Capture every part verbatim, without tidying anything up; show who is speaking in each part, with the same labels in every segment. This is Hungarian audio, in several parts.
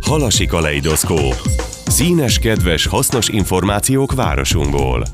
Speaker 1: Halasi kaleidoszkóp. Színes, kedves, hasznos információk városunkból.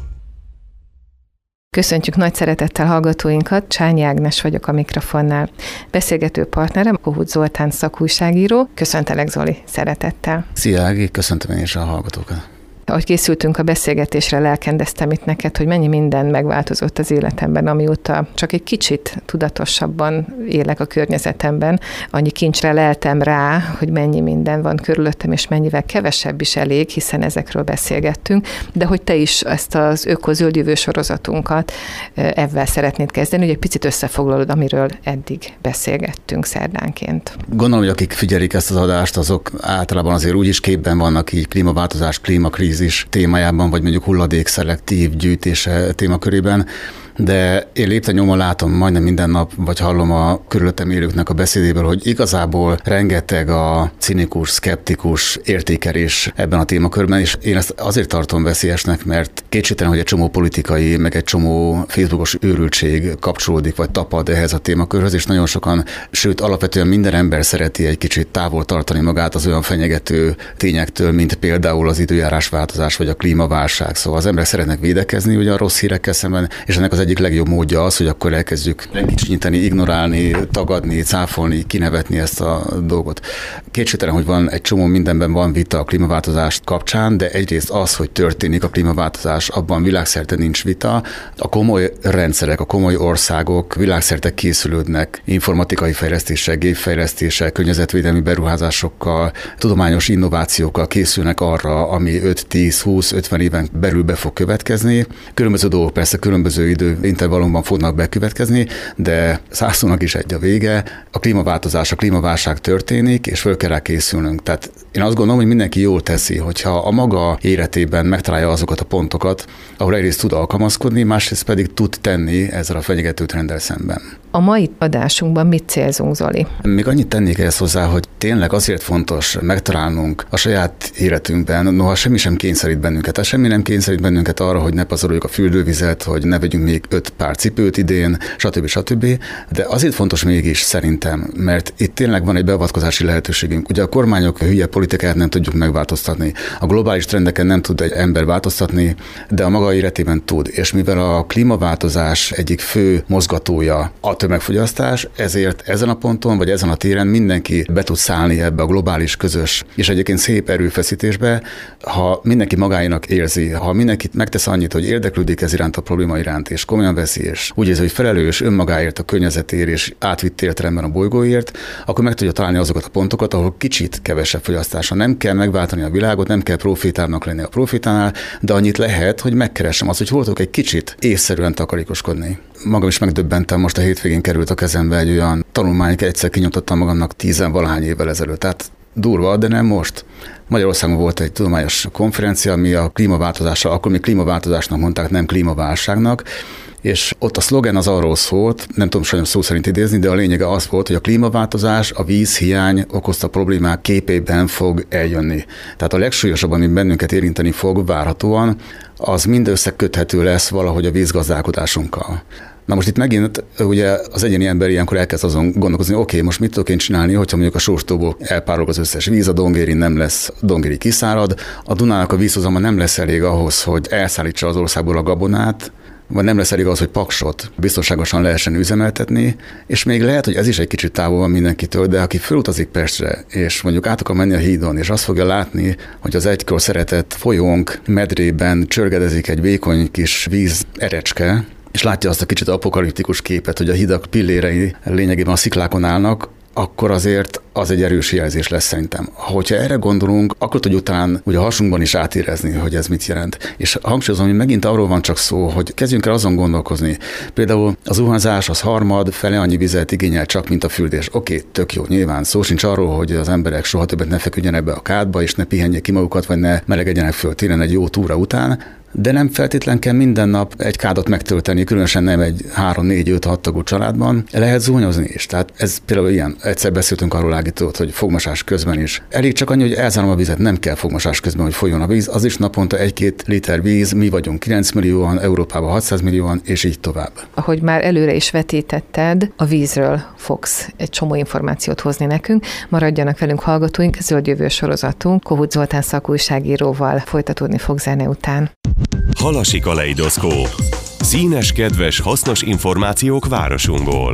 Speaker 2: Köszöntjük nagy szeretettel hallgatóinkat, Csányi Ágnes vagyok a mikrofonnál. Beszélgető partnerem Kohut Zoltán szakújságíró. Köszöntelek, Zoli, szeretettel.
Speaker 3: Szia Ági, köszöntöm én is a hallgatókat.
Speaker 2: Ahogy készültünk a beszélgetésre, lelkendeztem itt neked, hogy mennyi minden megváltozott az életemben, amióta csak egy kicsit tudatosabban élek a környezetemben. Annyi kincsre leltem rá, hogy mennyi minden van körülöttem, és mennyivel kevesebb is elég, hiszen ezekről beszélgettünk. De hogy te is ezt az Öko-zöld jövő sorozatunkat ebben szeretnéd kezdeni, hogy egy picit összefoglalod, amiről eddig beszélgettünk szerdánként.
Speaker 3: Gondolom, hogy akik figyelik ezt az adást, azok általában azért úgy is képben vannak így klímaváltozás, klímakrízis témájában, vagy mondjuk hulladék szelektív gyűjtése témakörében, de én lépten nyomon látom majdnem minden nap, vagy hallom a körülöttem élőknek a beszédéből, hogy igazából rengeteg a cinikus, szkeptikus értékelés ebben a témakörben, és én ezt azért tartom veszélyesnek, mert kétségtelen, hogy egy csomó politikai, meg egy csomó Facebookos őrültség kapcsolódik, vagy tapad ehhez a témakörhöz, és nagyon sokan, sőt alapvetően minden ember szereti egy kicsit távol tartani magát az olyan fenyegető tényektől, mint például az időjárásváltozás, vagy a klímaválság. Szóval az emberek szeretnek védekezni ugye a rossz hírekkel szemben, és ennek az egyik legjobb módja az, hogy akkor elkezdjük kicsinyíteni, ignorálni, tagadni, cáfolni, kinevetni ezt a dolgot. Kétségtelen, hogy van egy csomó mindenben van vita a klímaváltozás kapcsán, de egyrészt az, hogy történik a klímaváltozás, abban világszerte nincs vita. A komoly rendszerek, a komoly országok világszerte készülődnek informatikai fejlesztéssel, gépfejlesztéssel, környezetvédelmi beruházásokkal, tudományos innovációkkal készülnek arra, ami öt, tíz, húsz, ötven éven belül be fog következni. Különböző dolgok persze különböző idő intervallumban fognak bekövetkezni, de százszónak is egy a vége. A klímaváltozás, a klímaválság történik, és föl kell rá készülnünk. Tehát én azt gondolom, hogy mindenki jól teszi, hogyha a maga életében megtalálja azokat a pontokat, ahol egyrészt tud alkalmazkodni, másrészt pedig tud tenni ezzel a fenyegető trenddel szemben.
Speaker 2: A mai adásunkban mit célzunk, Zoli?
Speaker 3: Még annyit tennék ehhez hozzá, hogy tényleg azért fontos megtalálnunk a saját életünkben, noha semmi sem kényszerít bennünket, tehát semmi nem kényszerít bennünket arra, hogy ne pazaroljuk a fürdővizet, hogy ne vegyünk még öt pár cipőt idén, stb. stb. De azért fontos mégis szerintem, mert itt tényleg van egy beavatkozási lehetőségünk. Ugye a kormányok hülye politikáját nem tudjuk megváltoztatni, a globális trendeken nem tud egy ember változtatni, de a maga életében tud. És mivel a klímaváltozás egyik fő mozgatója a tömegfogyasztás, ezért ezen a ponton, vagy ezen a téren mindenki be tud szállni ebbe a globális közös, és egyébként szép erőfeszítésbe, ha mindenki magáinak érzi, ha mindenki megtesz annyit, hogy érdeklődik ez iránt a probléma iránt, és komolyan veszi, és úgy érzi, hogy felelős önmagáért, a környezetért, és átvitt értelemben a bolygóért, akkor meg tudja találni azokat a pontokat, ahol kicsit kevesebb fogyasztása. Nem kell megváltani a világot, nem kell profitálnak lenni a profitánál, de annyit lehet, hogy megkeresem azt, hogy hol tudok egy kicsit észszerűen takarékoskodni. Magam is megdöbbentem, most a hétvégén került a kezembe egy olyan tanulmány, egyszer kinyomtattam magamnak tízen-valahány évvel ezelőtt. Tehát durva, de nem most. Magyarországon volt egy tudományos konferencia, ami a klímaváltozással, akkor még klímaváltozásnak mondták, nem klímaválságnak, és ott a szlogen az arról szólt, nem tudom sajnos szó szerint idézni, de a lényege az volt, hogy a klímaváltozás, a vízhiány okozta problémák képében fog eljönni. Tehát a legsúlyosabb, ami bennünket érinteni fog várhatóan, az mind összeköthető lesz valahogy a vízgazdálkodásunkkal. Na most itt megint ugye az egyéni ember ilyenkor elkezd azon gondolkozni, oké, okay, most mit tudok én csinálni, hogyha mondjuk a sóstóból elpárolog az összes víz, a Dongérin nem lesz, Dongéri kiszárad, a Dunának a vízhozama nem lesz elég ahhoz, hogy elszállítsa az országból a gabonát, vagy nem lesz elég az, hogy Paksot biztonságosan lehessen üzemeltetni, és még lehet, hogy ez is egy kicsit távol van mindenkitől, de aki felutazik Pestre, és mondjuk át akar menni a hídon, és azt fogja látni, hogy az egykor szeretett folyónk medrében csörgedezik egy vékony kis víz erecske, és látja azt a kicsit apokaliptikus képet, hogy a hidak pillérei lényegében a sziklákon állnak, akkor azért az egy erős jelzés lesz szerintem. Hogyha erre gondolunk, akkor tudjuk talán ugye a hasunkban is átérezni, hogy ez mit jelent. És hangsúlyozom, hogy megint arról van csak szó, hogy kezdjünk el azon gondolkozni. Például az zuhanyzás az harmad, fele annyi vizet igényel csak, mint a fürdés. Oké, okay, tök jó, nyilván szó sincs arról, hogy az emberek soha többet ne feküdjenek be a kádba, és ne pihenjék ki magukat, vagy ne melegedjenek föl télen egy jó túra után, de nem feltétlen kell minden nap egy kádat megtölteni, különösen nem egy három, négy, öt, hat tagú családban. Lehet zúnyozni is. Tehát ez például ilyen. Egyszer beszéltünk arról, Ágítót, hogy fogmosás közben is. Elég csak annyi, hogy elzárom a vizet, nem kell fogmosás közben, hogy folyjon a víz. Az is naponta egy-két liter víz, mi vagyunk kilenc millióan, Európában hatszáz millióan, és így tovább.
Speaker 2: Ahogy már előre is vetítetted, a vízről fogsz egy csomó információt hozni nekünk. Maradjanak velünk hallgatóink, Zöld Jövő sorozatunk Kohut Zoltán szakújságíróval folytatódni fog zene után.
Speaker 1: Halasi Kaleidoszkóp. Színes, kedves, hasznos információk városunkból.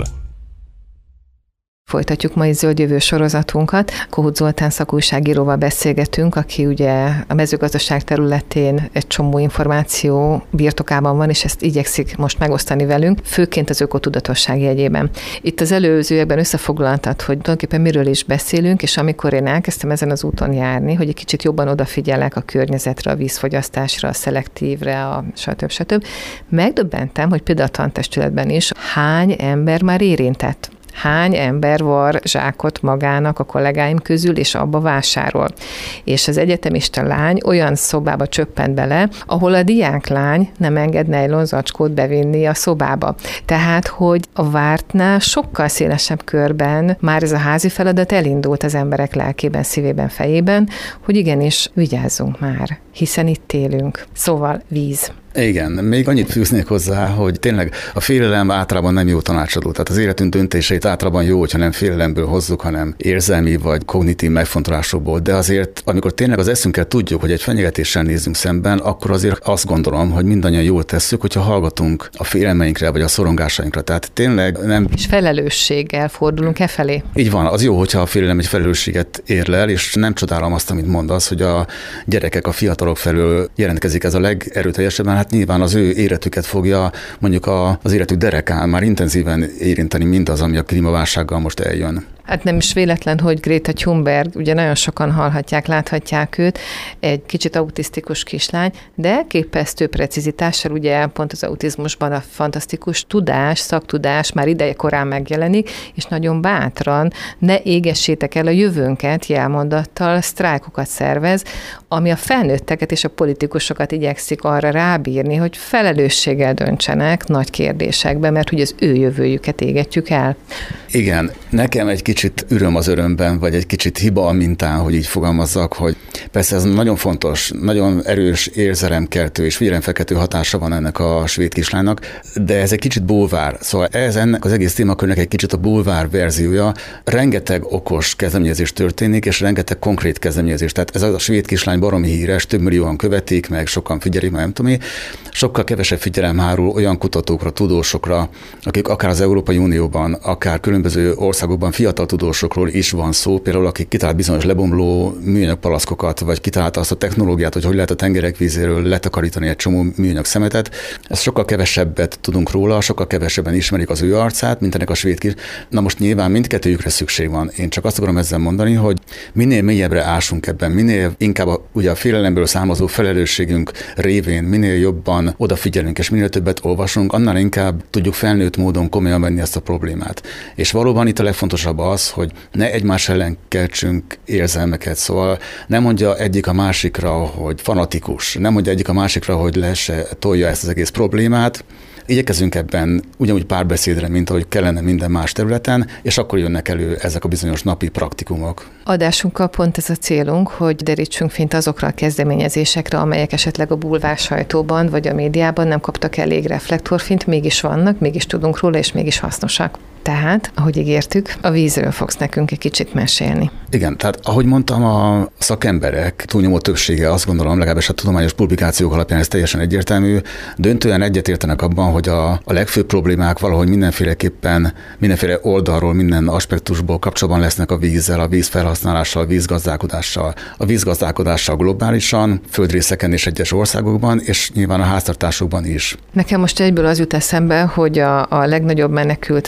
Speaker 2: Folytatjuk mai Zöld Jövő sorozatunkat. Kohut Zoltán szakújságíróval beszélgetünk, aki ugye a mezőgazdaság területén egy csomó információ birtokában van, és ezt igyekszik most megosztani velünk, főként az ökotudatosság jegyében. Itt az előzőekben összefoglaltad, hogy tulajdonképpen miről is beszélünk, és amikor én elkezdtem ezen az úton járni, hogy egy kicsit jobban odafigyelek a környezetre, a vízfogyasztásra, a szelektívre, a stb. stb. Megdöbbentem, hogy például a tantestületben is hány ember már érintett. Hány ember var zsákot magának a kollégáim közül, és abba vásárol. És az egyetemista lány olyan szobába csöppent bele, ahol a diáklány nem enged nejlon zacskót bevinni a szobába. Tehát, hogy a vártnál sokkal szélesebb körben már ez a házi feladat elindult az emberek lelkében, szívében, fejében, hogy igenis vigyázzunk már, hiszen itt élünk. Szóval víz.
Speaker 3: Igen, még annyit fűznék hozzá, hogy tényleg a félelem általában nem jó tanácsadó. Tehát az életünk döntéseit általában jó, hogyha nem félelemből hozzuk, hanem érzelmi vagy kognitív megfontolásokból. De azért, amikor tényleg az eszünkkel tudjuk, hogy egy fenyegetéssel nézzünk szemben, akkor azért azt gondolom, hogy mindannyian jól tesszük, hogyha hallgatunk a félelmeinkre vagy a szorongásainkra. Tehát tényleg nem...
Speaker 2: És felelősséggel fordulunk e felé.
Speaker 3: Így van, az jó, hogyha a félelem egy felelősséget érlel, és nem csodálom azt, amit mondasz, hogy a gyerekek, a fiatalok felől jelentkezik ez a legerőteljesebben. Hát nyilván az ő életüket fogja mondjuk a, az életük derekán már intenzíven érinteni mindaz, ami a klímaválsággal most eljön.
Speaker 2: Hát nem is véletlen, hogy Greta Thunberg, ugye nagyon sokan hallhatják, láthatják őt, egy kicsit autisztikus kislány, de képesztő precizitással, ugye pont az autizmusban a fantasztikus tudás, szaktudás már ideje korán megjelenik, és nagyon bátran ne égessétek el a jövőnket jelmondattal, sztrájkokat szervez, ami a felnőtteket és a politikusokat igyekszik arra rábírni, hogy felelősséggel döntsenek nagy kérdésekben, mert hogy az ő jövőjüket égetjük el.
Speaker 3: Igen, nekem egy kicsit öröm az örömben, vagy egy kicsit hiba a mintán, hogy így fogalmazzak, hogy persze ez nagyon fontos, nagyon erős érzelemkeltő és figyelemfelkeltő hatása van ennek a svéd kislánynak, de ez egy kicsit bulvár. Szóval ez ennek az egész témakörnek egy kicsit a bulvár verziója. Rengeteg okos kezdeményezés történik, és rengeteg konkrét kezdeményezés. Tehát ez a svéd kislány baromi híres, több millióan követik, meg sokan figyelik, meg nem tudom én. Sokkal kevesebb figyelem hárul olyan kutatókra, tudósokra, akik akár az Európai Unióban, akár különböző országokban fiatal tudósokról is van szó, például akik kitalált bizonyos lebomló műanyag palaszkokat, vagy kitalálta azt a technológiát, hogy hogy lehet a tengerek vízéről letakarítani egy csomó műanyag szemetet. Ez sokkal kevesebbet tudunk róla, sokkal kevesebben ismerik az ő arcát, mint ennek a svéd kis. Na most nyilván mindkettőjükre szükség van. Én csak azt akarom ezzel mondani, hogy minél mélyebbre ásunk ebben, minél inkább a, ugye a félelemből származó felelősségünk révén, minél jobban odafigyelünk, és minél többet olvasunk, annál inkább tudjuk felnőtt módon komolyan venni ezt a problémát. És valóban itt a legfontosabb az, hogy ne egymás ellen keltsünk érzelmeket, szóval nem mondja egyik a másikra, hogy fanatikus, nem mondja egyik a másikra, hogy lesse, tolja ezt az egész problémát. Igyekezünk ebben ugyanúgy párbeszédre, mint ahogy kellene minden más területen, és akkor jönnek elő ezek a bizonyos napi praktikumok.
Speaker 2: Adásunkkal pont ez a célunk, hogy derítsünk fényt azokra a kezdeményezésekre, amelyek esetleg a bulvár sajtóban vagy a médiában nem kaptak elég reflektorfényt, mégis vannak, mégis tudunk róla, és mégis hasznosak. Tehát, ahogy ígértük, a vízről fogsz nekünk egy kicsit mesélni.
Speaker 3: Igen, tehát ahogy mondtam, a szakemberek túlnyomó többsége, azt gondolom, legalábbis a tudományos publikációk alapján ez teljesen egyértelmű, döntően egyetértenek abban, hogy a, a legfőbb problémák valahogy mindenféleképpen, mindenféle oldalról, minden aspektusból kapcsolatban lesznek a vízzel, a vízfelhasználással, a vízgazdálkodással. A vízgazdálkodással globálisan, földrészeken és egyes országokban, és nyilván a háztartásokban is.
Speaker 2: Nekem most egyből az jut eszembe, hogy a, a legnagyobb menekült válság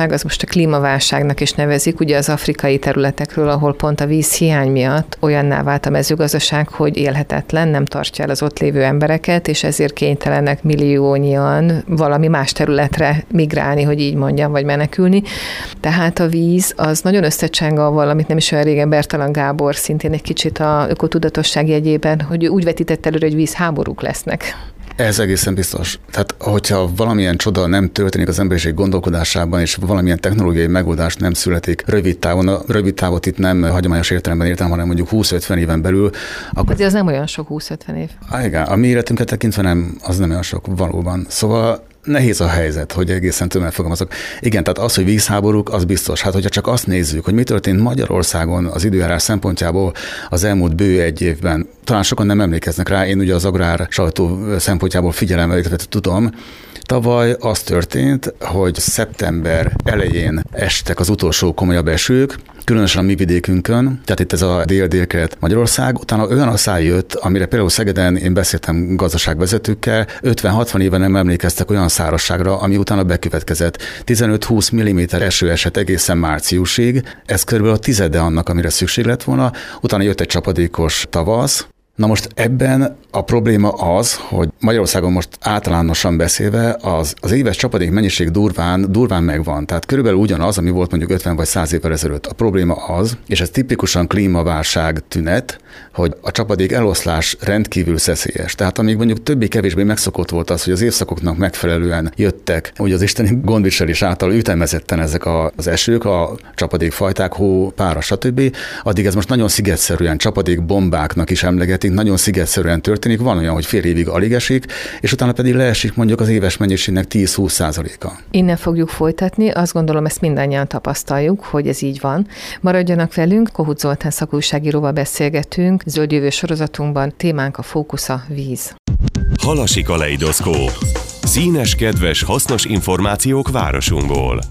Speaker 2: mezőgazdaság, az most a klímaválságnak is nevezik, ugye az afrikai területekről, ahol pont a vízhiány miatt olyanná vált a mezőgazdaság, hogy élhetetlen, nem tartja el az ott lévő embereket, és ezért kénytelenek milliónyian valami más területre migrálni, hogy így mondjam, vagy menekülni. Tehát a víz az nagyon összecseng avval, amit nem is olyan régen Bertalan Gábor szintén egy kicsit a ökotudatosság jegyében, hogy úgy vetített előre, hogy vízháborúk lesznek.
Speaker 3: Ez egészen biztos. Tehát, hogyha valamilyen csoda nem történik az emberiség gondolkodásában, és valamilyen technológiai megoldás nem születik rövid távon, a rövid távot itt nem hagyományos értelemben értem, hanem mondjuk húsz-ötven éven belül. Akkor...
Speaker 2: Azért az nem olyan sok húsz-ötven év.
Speaker 3: Á, igen, a mi életünket tekintve nem, az nem olyan sok valóban. Szóval nehéz a helyzet, hogy egészen tömeg fogalmazok. Igen, tehát az, hogy vízháborúk, az biztos. Hát, hogyha csak azt nézzük, hogy mi történt Magyarországon az időjárás szempontjából az elmúlt bő egy évben, talán sokan nem emlékeznek rá, én ugye az agrár sajtó szempontjából figyelem, illetve tudom. Tavaly az történt, hogy szeptember elején estek az utolsó komolyabb esők, különösen a mi vidékünkön, tehát itt ez a dél-dél-kelet Magyarország, utána olyan asszály jött, amire például Szegeden én beszéltem gazdaságvezetőkkel, ötven-hatvan éven nem emlékeztek olyan szárazságra, ami utána bekövetkezett. tizenöt-húsz milliméter eső esett egészen márciusig, ez körülbelül a tizede annak, amire szükség lett volna, utána jött egy csapadékos tavasz. Na most ebben a probléma az, hogy Magyarországon most általánosan beszélve az, az éves csapadék mennyiség durván, durván megvan. Tehát körülbelül ugyanaz, ami volt mondjuk ötven vagy száz évvel ezelőtt. A probléma az, és ez tipikusan klímaválság tünet, hogy a csapadék eloszlás rendkívül szeszélyes. Tehát amíg mondjuk többé-kevésbé megszokott volt az, hogy az évszakoknak megfelelően jöttek, ugye az isteni gondviselés által ütemezetten ezek a, az esők, a csapadékfajták, hó, pára, stb. Addig ez most nagyon szigetszerűen csapadékbombáknak is emlegetik, nagyon szigetszerűen történik, van olyan, hogy fél évig alig esik, és utána pedig leesik mondjuk az éves mennyiségnek tíz-húsz százaléka.
Speaker 2: Innen fogjuk folytatni, azt gondolom, ezt mindannyian tapasztaljuk, hogy ez így van. Maradjanak velünk, Kohut Zoltán szakújságíróval beszélgetünk, Zöld Jövő sorozatunkban, témánk a fókusz a víz.
Speaker 1: Halasi kaleidoszkóp. Színes, kedves, hasznos információk városunkból.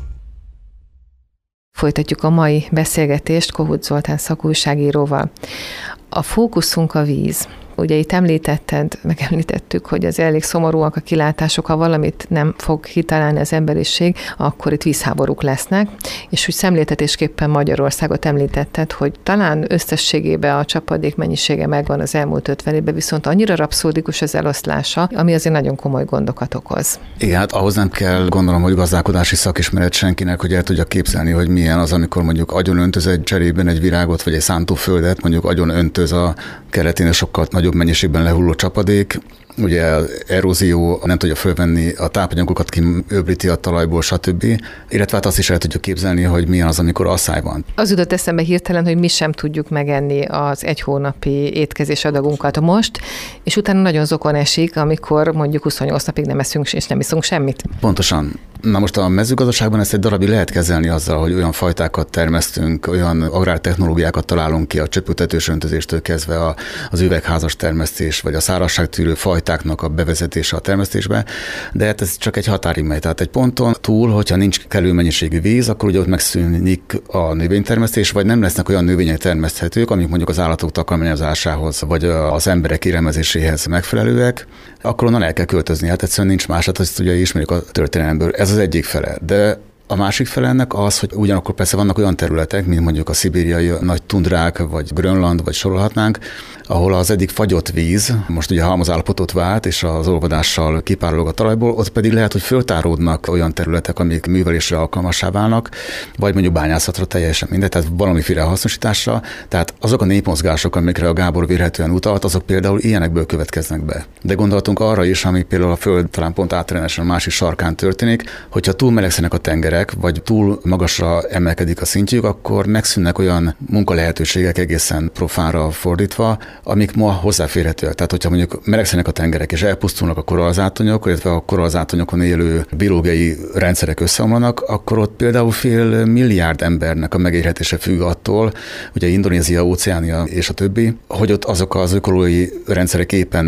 Speaker 2: Folytatjuk a mai beszélgetést Kohut Zoltán szakújságíróval. A fókuszunk a víz. Ugye itt említetted, megemlítettük, hogy az elég szomorúak a kilátások, ha valamit nem fog kitalálni az emberiség, akkor itt vízháborúk lesznek, és hogy szemléltetésképpen Magyarországot említetted, hogy talán összességében a csapadék mennyisége megvan az elmúlt ötven évben, viszont annyira rapszódikus az eloszlása, ami azért nagyon komoly gondokat okoz.
Speaker 3: Igen, hát ahhoz nem kell gondolom, hogy gazdálkodási szakismeret senkinek, hogy el tudja képzelni, hogy milyen az, amikor mondjuk agyon öntöz egy cserében egy virágot, vagy egy szántóföldet, mondjuk agyon öntöz a keretén sokkal nagyobb mennyiségben lehulló csapadék, ugye erózió nem tudja fölvenni a tápanyagokat, kiöblíti a talajból, stb. Illetve hát azt is el tudjuk képzelni, hogy milyen az, amikor asszály van.
Speaker 2: Az jutott eszembe hirtelen, hogy mi sem tudjuk megenni az egy hónapi étkezés adagunkat most, és utána nagyon zokon esik, amikor mondjuk huszonnyolc napig nem eszünk és nem iszunk semmit.
Speaker 3: Pontosan. Na most a mezőgazdaságban ezt egy darabig lehet kezelni azzal, hogy olyan fajtákat termesztünk, olyan agrártechnológiákat találunk ki a csöpültetős öntözéstől kezdve a, az üvegházas termesztés, vagy a szárazságtűrő fajtáknak a bevezetése a termesztésbe, de hát ez csak egy határig, tehát egy ponton túl, hogyha nincs kellő mennyiségű víz, akkor ugye ott megszűnik a növénytermesztés, vagy nem lesznek olyan növények termeszthetők, amik mondjuk az állatok takarmányozásához, vagy az emberek élelmezéséhez megfelelőek, akkor onnan el kell költözni. Hát egyszerűen nincs más, hát ezt ugye ismerjük a történelemből. Ez az egyik fele, de a másik fele ennek az, hogy ugyanakkor persze vannak olyan területek, mint mondjuk a szibériai nagy tundrák, vagy Grönland, vagy sorolhatnánk, ahol az eddig fagyott víz, most ugye halmazállapotot vált, és az olvadással kipárolog a talajból, ott pedig lehet, hogy föltáródnak olyan területek, amik művelésre alkalmassá válnak, vagy mondjuk bányászatra, teljesen mindegy, tehát valamiféle hasznosításra. Tehát azok a népmozgások, amikre a Gábor vélhetően utalt, azok például ilyenekből következnek be. De gondoltunk arra is, ami például a Föld talán pont átrenesen a másik sarkán történik, hogyha túl melegszenek a tengerek, vagy túl magasra emelkedik a szintjük, akkor megszűnnek olyan munkalehetőségek egészen profánra fordítva, amik ma hozzáférhetőek. Tehát, hogyha mondjuk melegszenek a tengerek és elpusztulnak a korallzátonyok, illetve a korallzátonyokon élő biológiai rendszerek összeomlanak, akkor ott például fél milliárd embernek a megélhetése függ attól, ugye Indonézia, Óceánia és a többi, hogy ott azok az ökológiai rendszerek éppen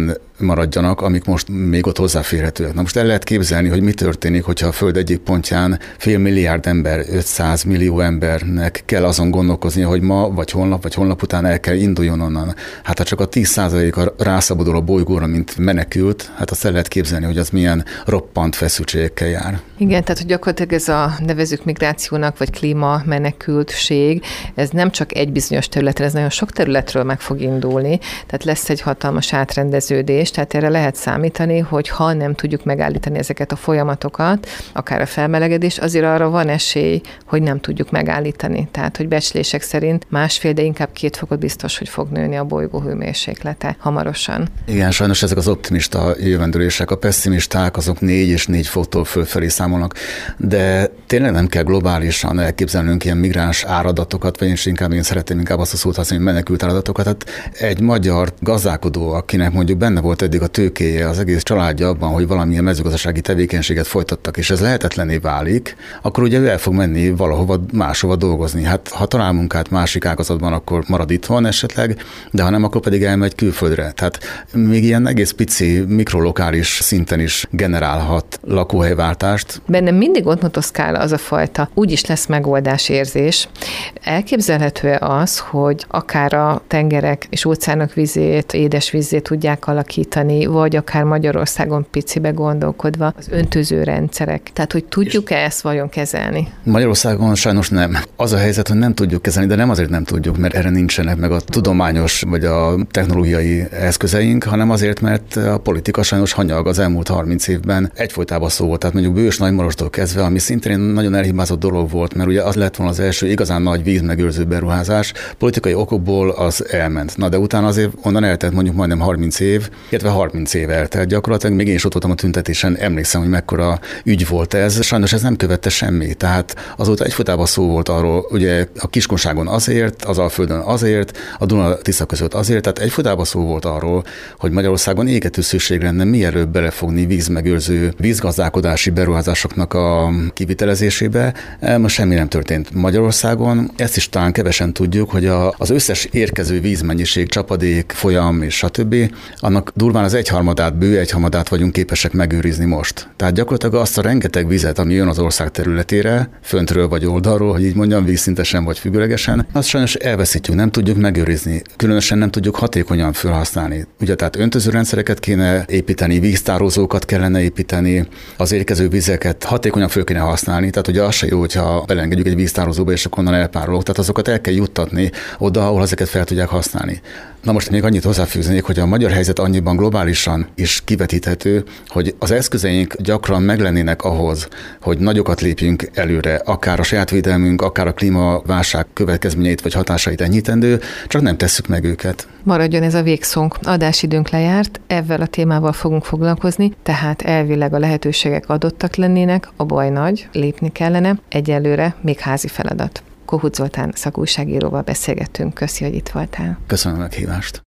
Speaker 3: maradjanak, amik most még ott hozzáférhetőek. Na most el lehet képzelni, hogy mi történik, hogyha a Föld egyik pontján fél milliárd ember, ötszáz millió embernek kell azon gondolkoznia, hogy ma, vagy holnap, vagy holnap után el kell induljon onnan. Hát ha csak a tíz százaléka rászabadul a bolygóra, mint menekült, hát azt el lehet képzelni, hogy az milyen roppant feszültségekkel jár.
Speaker 2: Igen, tehát hogy gyakorlatilag ez a nevezzük migrációnak, vagy klíma menekültség, ez nem csak egy bizonyos területen, ez nagyon sok területről meg fog indulni, tehát lesz egy hatalmas átrendeződés, tehát erre lehet számítani, hogy ha nem tudjuk megállítani ezeket a folyamatokat, akár a felmelegedés, azért arra van esély, hogy nem tudjuk megállítani. Tehát, hogy becslések szerint másfél, de inkább két fokot biztos, hogy fog nőni a bolygó hőmérséklete hamarosan.
Speaker 3: Igen, sajnos ezek az optimista jövendőlések, a pessimisták azok négy és négy foktól fölfelé számolnak, de tényleg nem kell globálisan elképzelnünk ilyen migráns áradatokat, vagy én is inkább én szeretném inkább azt a szót használni, hogy menekült áradatokat. Hát egy magyar gazdálkodó, akinek mondjuk benne volt eddig a tőkéje, az egész családja abban, hogy valamilyen mezőgazdasági tevékenységet folytattak, és ez lehetetlenné válik, akkor ugye ő el fog menni valahova máshova dolgozni. Hát ha talál munkát másik ágazatban, akkor marad itthon esetleg, de ha nem, akkor pedig elmegy külföldre. Tehát még ilyen egész pici, mikrolokális szinten is generálhat lakóhelyváltást.
Speaker 2: Bennem mindig ott motoszkál az a fajta, úgyis lesz megoldásérzés. Elképzelhető az, hogy akár a tengerek és óceánok vizét, édesvízzét tudják alakítani, vagy akár Magyarországon picibe gondolkodva az öntöző rendszerek. Tehát, hogy tudjuk-e ezt vajon kezelni?
Speaker 3: Magyarországon sajnos nem. Az a helyzet, hogy nem tudjuk kezelni, de nem azért nem tudjuk, mert erre nincsenek meg a tudományos vagy a technológiai eszközeink, hanem azért, mert a politika sajnos hanyag az elmúlt harminc évben egyfolytában szó volt. Tehát mondjuk Bős Nagymarostól kezdve, ami szintén nagyon elhibázott dolog volt, mert ugye az lett volna az első igazán nagy vízmegőrző beruházás, politikai okokból az elment. Na de utána azért onnan eltelt mondjuk majdnem harminc év, illetve harminc év eltelt gyakorlatilag. Még én is ott voltam a tüntetésen, emlékszem, hogy mekkora ügy volt ez. Sajnos ez nem követte semmi. Tehát azóta egyfolytában szó volt arról, ugye a Kiskunságon azért, az Alföldön azért, a Duna-Tisza között azért, tehát egyfolytában szó volt arról, hogy Magyarországon égető szükség lenne mielőbb belefogni vízmegőrző, vízgazdálkodási beruházásoknak a kivitelezésébe. Most semmi nem történt Magyarországon. Ezt is talán kevesen tudjuk, hogy a, az összes érkező vízmennyiség, csapadék, folyam és stb. Annak durván az egyharmadát, bő egyharmadát vagyunk képesek megőrizni most. Tehát gyakorlatilag azt a rengeteg vizet, ami jön az ország területére, föntről vagy oldalról, hogy így mondjam, vízszintesen vagy függőlegesen, azt sajnos elveszítjük, nem tudjuk megőrizni. Különösen nem tudjuk hatékonyan felhasználni. Ugye tehát öntözőrendszereket kéne építeni, víztározókat kellene építeni, az érkező vizeket hatékonyan föl kéne használni. Tehát ugye az se jó, hogyha belengedjük egy víztározóba, és akkor onnan elpárolog. Tehát azokat el kell juttatni oda, ahol ezeket fel tudják használni. Na most még annyit hozzáfűznék, hogy a magyar helyzet annyiban globálisan is kivetíthető, hogy az eszközeink gyakran meglennének ahhoz, hogy nagyokat lépjünk előre, akár a saját védelmünk, akár a klímaválság következményeit vagy hatásait enyhítendő, csak nem tesszük meg őket.
Speaker 2: Maradjon ez a végszónk. Adásidőnk lejárt, ezzel a témával fogunk foglalkozni, tehát elvileg a lehetőségek adottak lennének, a baj nagy, lépni kellene, egyelőre még házi feladat. Kohut Zoltán szakújságíróval beszélgettünk. Köszi, hogy itt voltál.
Speaker 3: Köszönöm a meghívást.